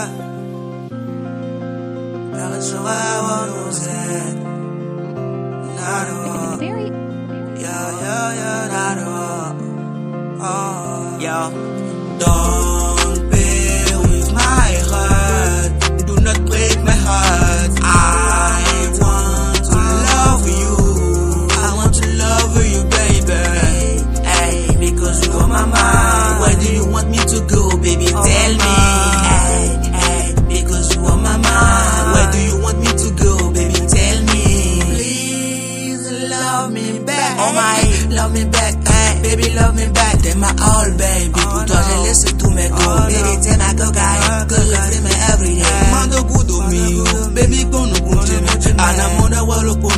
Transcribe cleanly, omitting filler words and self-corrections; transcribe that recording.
Don't play with my heart. Do not break my heart. I want to love you. I want to love you, baby. Hey, because you are my mind. Where do you want me to go, baby? Tell me. Hey, because you are my mind. Where do you want me to go, baby? Tell me. Please love me back. Oh my, love me back. Hey, baby, love me back. T'es ma all, baby. Pour toi, j'ai laissé tout mes go. Baby, t'es ma cocaine. Good life, me every day. Mando good me. Baby, go no good. Ana mona walo